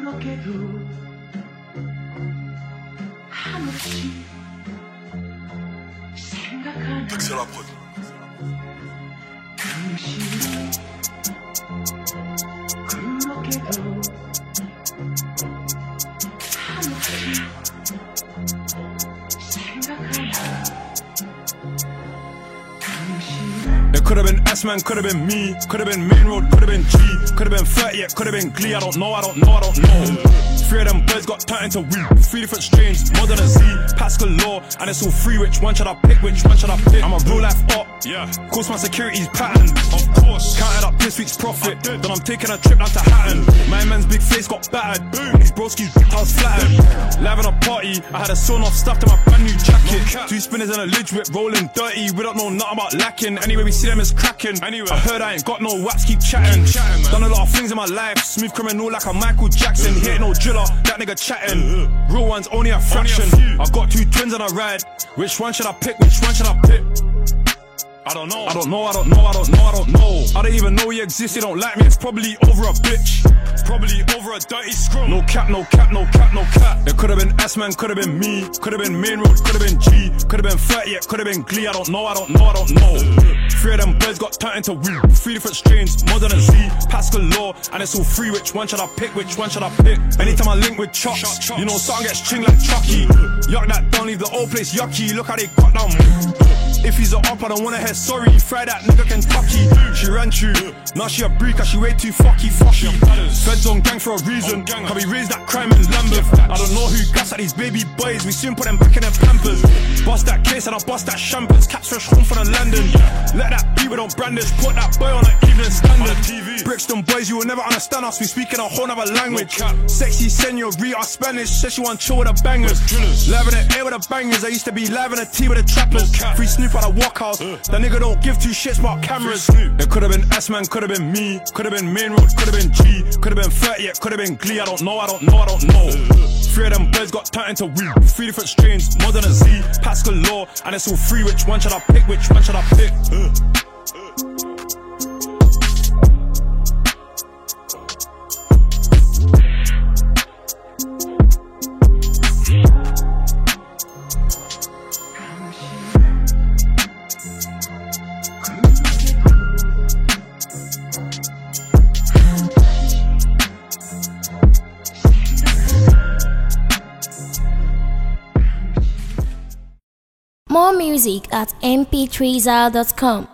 그렇게도 한없이 생각하는 그 시간 그렇게도 한없이 생각하는 그 시간. It could've been S-Man, could've been me, could've been Main Road, could've been G, could've been 30, yeah, could've been Glee. I don't know. Three of them birds got turned into we. Three different strains, more than a Z, Pascal Law, and it's all free. Which one should I pick? I'm a real life op, yeah. Course my security's patterned, of course. Counted up this week's profit, then I'm taking a trip down to Hatton. My man's big face got battered, boom. His broski's I was flattered. Live in a party, I had a sewn off stuffed in my brand new jacket. Two spinners and a lid whip rolling dirty. We don't know nothing about lacking. Anyway, we see them as cracking. Anyway, I heard I ain't got no waps, keep chatting. Done a lot of things in my life, smooth criminal like a Michael Jackson. He ain't no driller, that nigga chatting. Real one's only a fraction. I got two twins on a ride. Which one should I pick? I don't know. I don't even know he exists, he don't like me. It's probably over a bitch. Probably over a dirty scrum. No cap. It could've been S-Man, could've been me, could've been Main Road, could've been G, could've been 30, yeah, could've been Glee. I don't know. Three of them birds got turned into we. Three different strains, more than a Z, Pascal Law, and it's all free. Which one should I pick? Anytime I link with chops, you know something gets ching like Chucky. Yuck that down, leave the old place yucky. Look how they got down. If he's a up, I don't wanna hear sorry. Fry that nigga Kentucky. She ran through, now she a breaker, she way too fucky. Feds on gang for a reason, can we raise that crime in Lambeth? I don't know who gas at these baby boys, we soon put them back in their pampers. Bust that case and I bust that champers. Caps fresh home from the London. Let that be, we don't brandish. Put that boy on an evening standard. Brixton boys, you will never understand us, we speak in a whole nother language. Sexy senorita Spanish, says she want chill with the bangers. Live in the air with the bangers, I used to be live in the T with the trappers. Free Snoop at the walk house, that nigga don't give two shits about cameras. It could've been S-Man, could've been me, could've been Main Road, could've been G, could've been 30, yeah, could've been Glee. I don't know. Three of them birds got turned into we. Three different strains, more than a Z, Pascal Law, and it's all free. Which one should I pick? More music at mp3zal.com.